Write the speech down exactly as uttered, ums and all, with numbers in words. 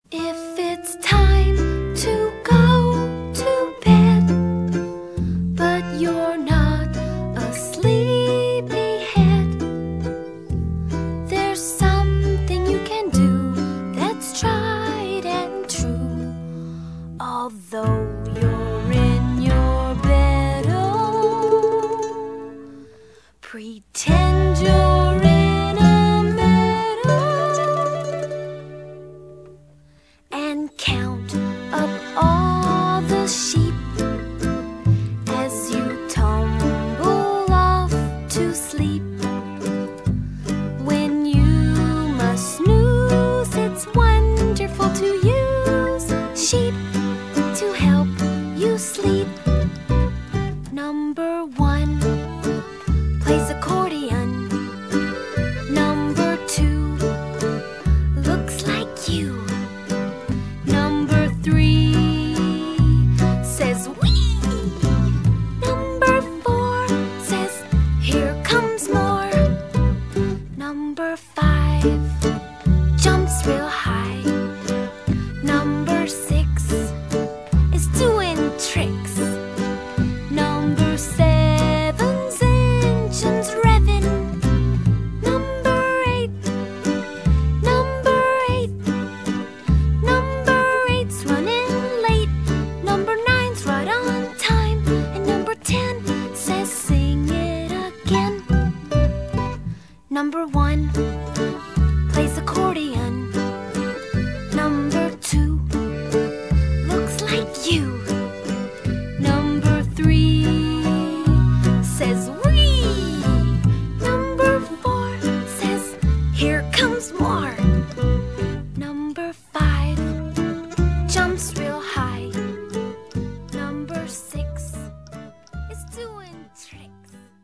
If it's time to go to bed, but you're not a sleepyhead, there's something you can do that's tried and true. Although you're in your bed, oh, pretend you're in a meadow and count up all the sheep as you tumble off to sleep. When you must snooze, it's wonderful to use sheep to help you sleep. Number one plays accordion. Number two looks like you. Number three says wee. Number four says here comes more. Number five jumps real high. Number six is doing tricks. Number seven's engines revving. Number eight, number eight, number eight's running late. Number nine's right on time, and number ten says sing it again. Number one plays accordion. Number two looks like you. Number three says wee. Number four says here comes more. Number five jumps real high. Number six is doing tricks.